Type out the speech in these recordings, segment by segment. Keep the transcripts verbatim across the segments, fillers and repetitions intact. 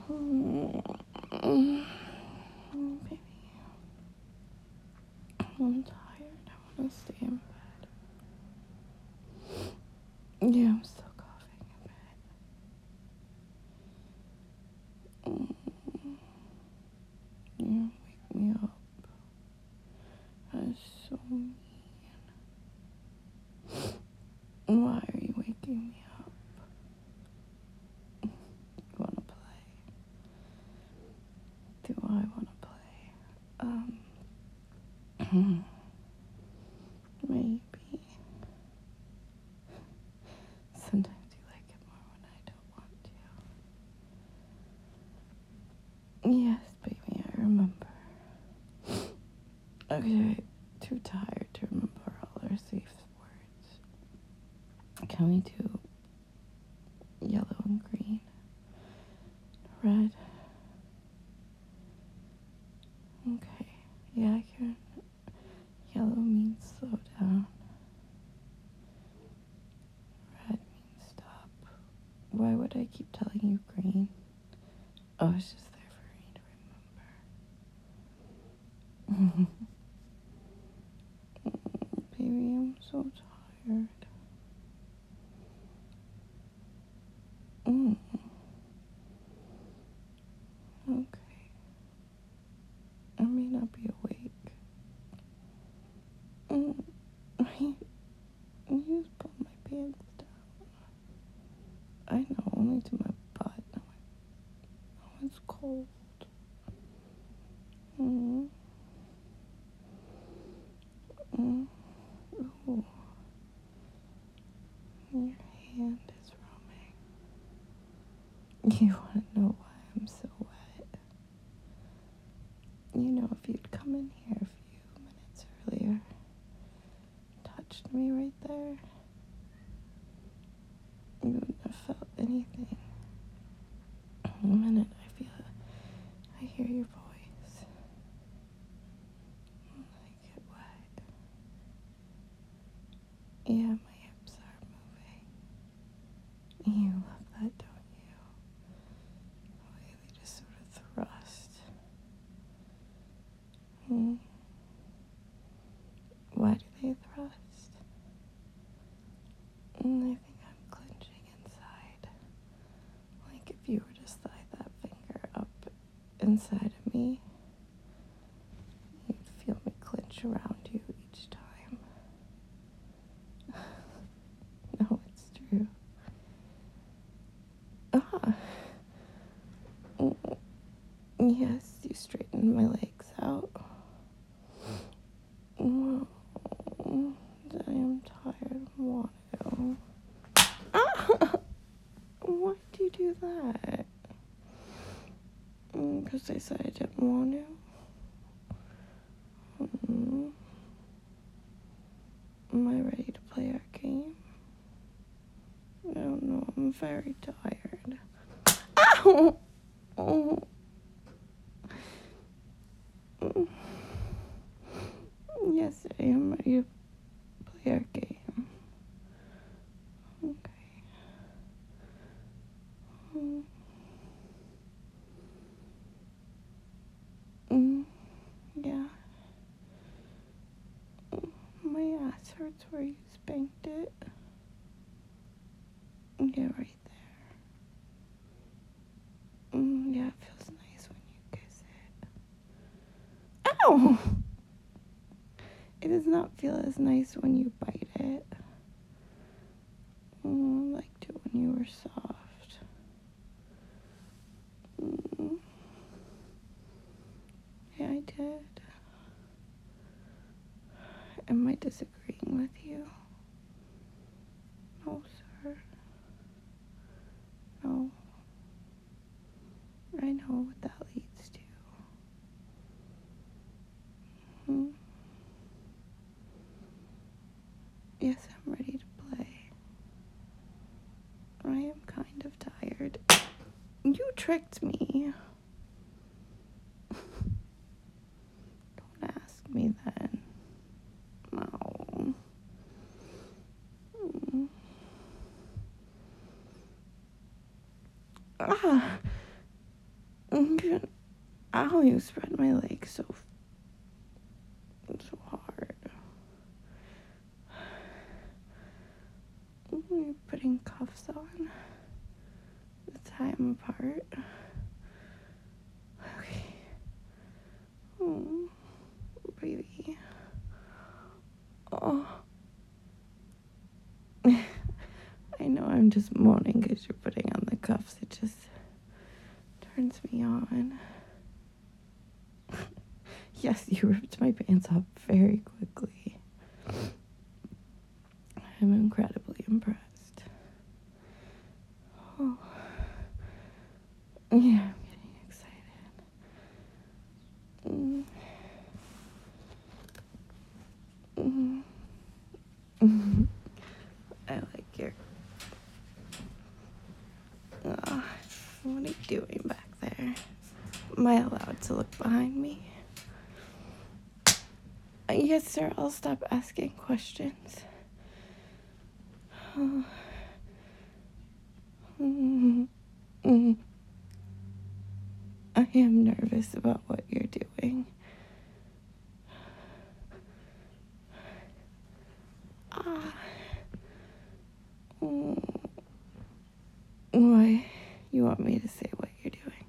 Mm, Baby, I'm tired. I want to stay in bed. Yeah, I'm still coughing a bit. Mm, You wake me up. That's so mean. Why are you waking me up? You want to play? Do I want to play? Um, maybe. Sometimes you like it more when I don't want to. Yes, baby, I remember. Okay, too tired to remember all our safe words. Can we do yellow and green? Red? Okay, yeah, I can. Yellow means slow down. Red means stop. Why would I keep telling you green? Oh, it's just there for me to remember. Baby, I'm so tired. Mm. Okay. I may not be awake. Mm. You just pulled my pants down. I know, only to my butt. Now, now it's cold. Mm. Mm. Ooh. Your hand is roaming. You want to know why I'm so wet? You know, if you'd come in here a few minutes earlier, touched me right there, you wouldn't have felt anything. The minute I feel it, I hear your voice. I get wet. Yeah, my hips are moving. You love that, don't you? The way they just sort of thrust. Hmm. Why do they thrust? Mm, I think I'm clenching inside. Like if you were to slide that finger up inside of me, you'd feel me clench around you each time. No, it's true. Ah. Mm, Yes, you straightened my legs out. Well, I am tired. I want to. Ah! Why did you do that? Because I said I didn't want to. Mm. Am I ready to play our game? I don't know. I'm very tired. Ow! Oh. Mm. Yes, I am ready to play our game. Okay. Mm. Mm. Yeah. Mm. My ass hurts where you spanked it. Yeah, right there. Mm. Yeah, it feels nice when you kiss it. Ow! It does not feel as nice when you bite it. Mm, I liked it when you were soft. Mm. Yeah, I did. Am I disagreeing with you? No, sir. No. I know what that leads to. Hmm. Yes, I'm ready to play. I am kind of tired. You tricked me. Don't ask me then. No. Mm. Ah. Ow, you spread my legs so, so hard. You're putting cuffs on. Let's tie them apart. Okay. Oh, baby. Oh. I know I'm just moaning because you're putting on the cuffs. It just turns me on. Yes, you ripped my pants off very quickly. I'm incredibly impressed. Oh. Yeah, I'm getting excited. Mm. Mm. Mm. I like your... Oh, what are you doing back there? Am I allowed to look behind me? Yes, sir. I'll stop asking questions. Oh. Mm. Mm. I am nervous about what you're doing. Ah. Mm. Why? You want me to say what you're doing?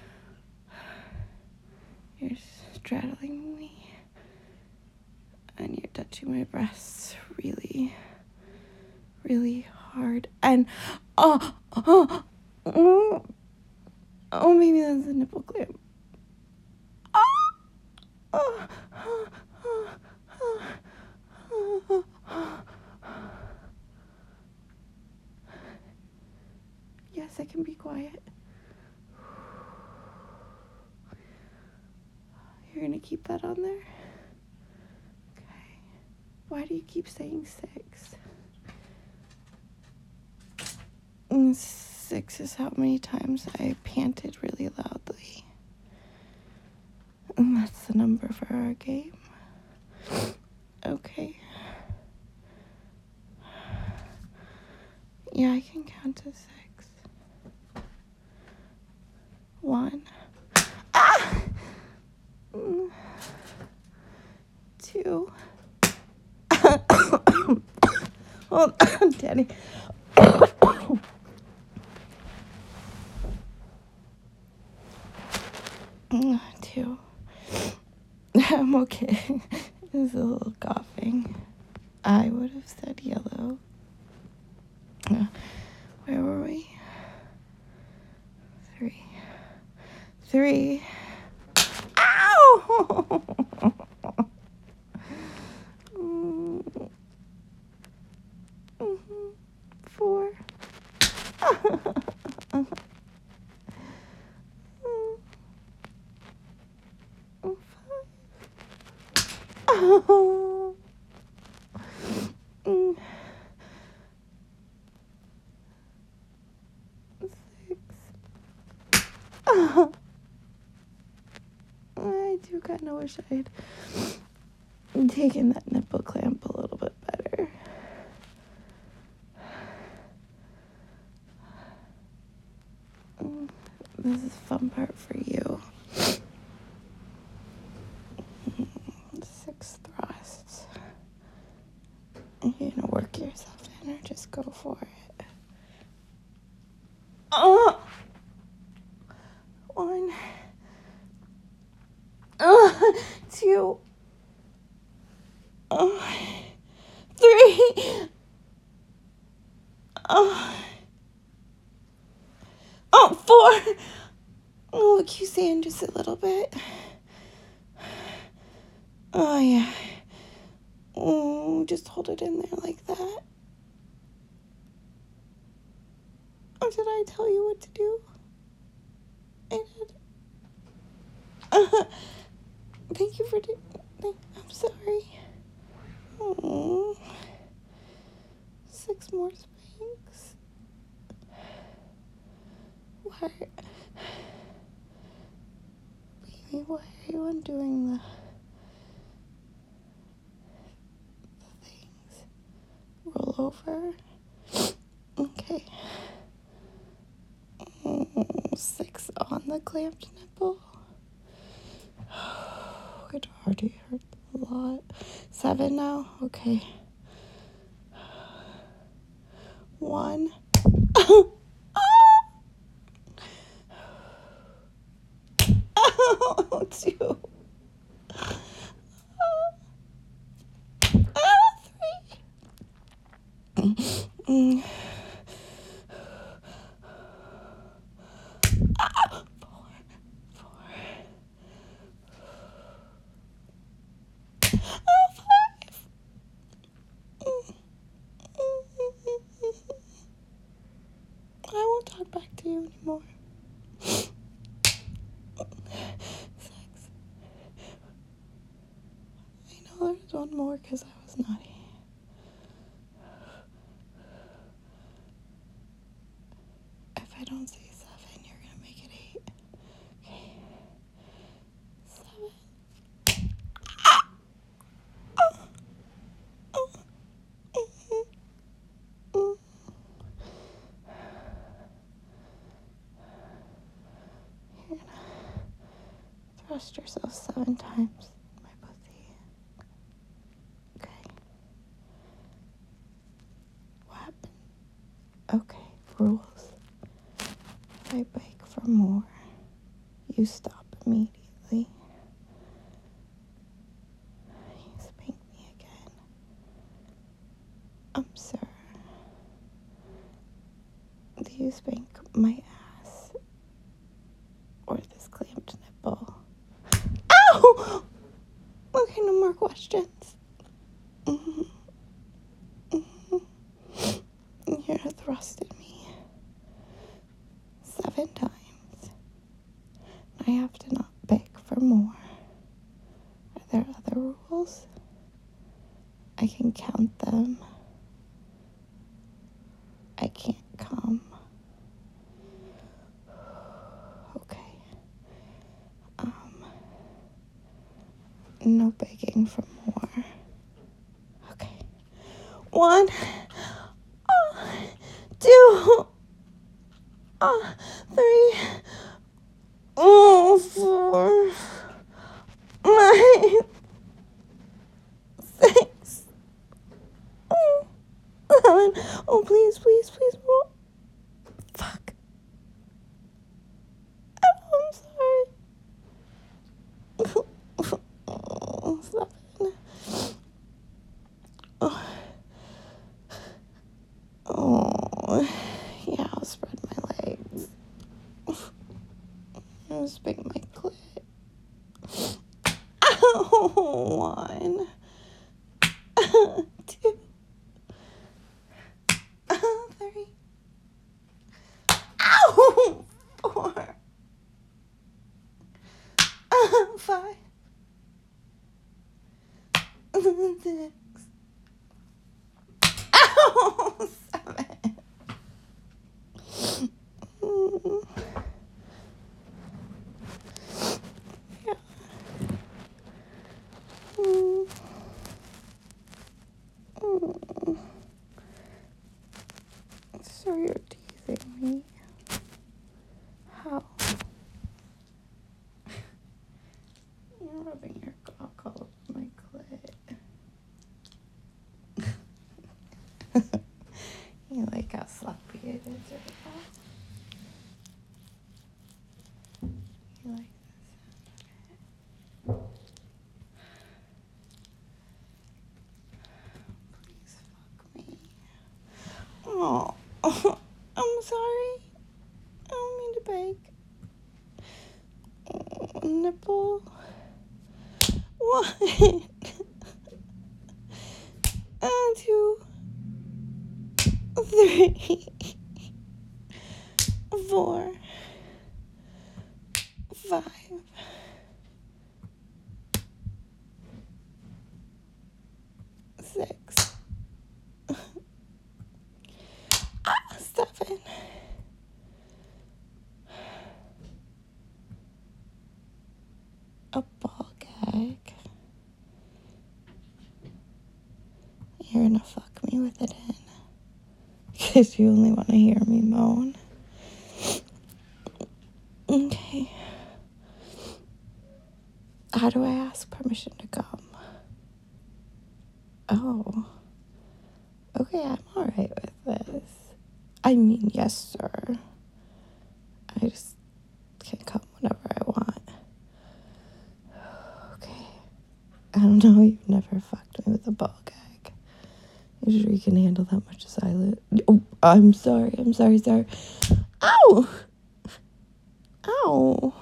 You're straddling me. And you're touching my breasts really, really hard. And, oh, oh, oh, oh maybe that's a nipple clamp. Oh, oh, oh, oh, oh, oh. Yes, I can be quiet. You're gonna keep that on there? Okay. Why do you keep saying six? And six is how many times I panted really loudly. And that's the number for our game. Okay. Yeah, I can count to six. One. Ah! Two. Hold on, Daddy. Two. I'm okay. There's a little coughing. I would have said yellow. Uh, where were we? Three. Three. Ow! mm-hmm. Four. Oh. Mm. Six. Oh. I do kind of wish I had taken that nipple clamp a little bit better. Mm. This is the fun part for you. Six thrusts. You're gonna work yourself in or just go for it. Oh! One. Oh, two. Oh, three. Oh. Oh, four. Oh, look, you saying just a little bit. Oh, yeah. Oh, just hold it in there like that. Oh, did I tell you what to do? I did. Uh, thank you for doing it. I'm sorry. Oh. Six more spanks. Why? Baby, why are you undoing the, the things? Roll over. Okay. Oh, six six on the clamped nipple. It already hurt a lot. Seven now? Okay. One. Oh, two. Oh, three. Mm. Ah, four. Four. Oh, five. I won't talk back to you anymore. Six. I know there's one more because I was naughty. If I don't say seven, you're gonna make it eight. Okay. Seven. Ah! Oh. Oh. Mm-hmm. Mm. You're gonna thrust yourself seven times in my pussy. Okay. What happened? Okay, rules. If I beg for more, you stop immediately. You spank me again. Um, sir. Do you spank my ass or this clamped nipple? Ow! Okay, no more questions. Mm-hmm. Mm-hmm. You're thrusting me seven times. I have to not beg for more. Are there other rules? I can count them. I can't come. Okay. Um, no begging for more. Okay. One, uh, two, uh, three, oh, four, nine, six, oh, seven. Oh, please, please, please, more. Fuck. I'm sorry. Oh, seven. Oh. Oh, yeah, I'll spread my legs. I'll spank my clit. Ow, one. Two. Three. Ow! Four. Five. Six. Ow! Seven. Mm. Yeah. Mm. Mm. So you're teasing me. How? You're rubbing your cock all over my clit. You like how sloppy it is right now? You like the sound of it? Please fuck me. Oh, I'm sorry. I don't mean to beg. Oh, nipple. One. Uh, two. Three. Four. Five. Six. Ah, seven. A ball gag. You're gonna fuck me with it in. Because you only want to hear me moan. Okay. How do I ask permission to come? Oh. Okay, I'm alright with this. I mean, yes, sir. I just can come whenever I want. Okay. I don't know, you've never fucked me with a ball gag. You sure you can handle that much silence? Oh, I'm sorry, I'm sorry, sorry. Ow! Ow!